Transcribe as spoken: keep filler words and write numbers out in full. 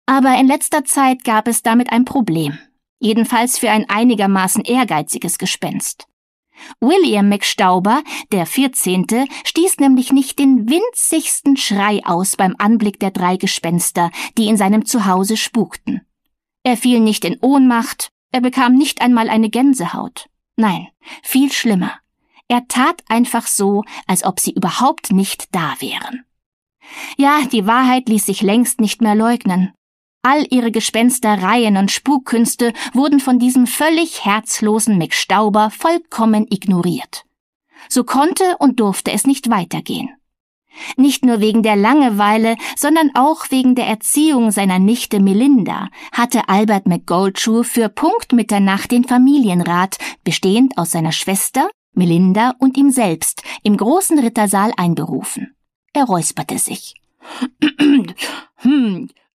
Aber in letzter Zeit gab es damit ein Problem, jedenfalls für ein einigermaßen ehrgeiziges Gespenst. William McStauber, der vierzehnte, stieß nämlich nicht den winzigsten Schrei aus beim Anblick der drei Gespenster, die in seinem Zuhause spukten. Er fiel nicht in Ohnmacht, er bekam nicht einmal eine Gänsehaut. Nein, viel schlimmer. Er tat einfach so, als ob sie überhaupt nicht da wären. Ja, die Wahrheit ließ sich längst nicht mehr leugnen. All ihre Gespenstereien und Spukkünste wurden von diesem völlig herzlosen McStauber vollkommen ignoriert. So konnte und durfte es nicht weitergehen. Nicht nur wegen der Langeweile, sondern auch wegen der Erziehung seiner Nichte Melinda hatte Albert McGoldshue für Punkt Mitternacht den Familienrat, bestehend aus seiner Schwester, Melinda und ihm selbst, im großen Rittersaal einberufen. Er räusperte sich. »Hm,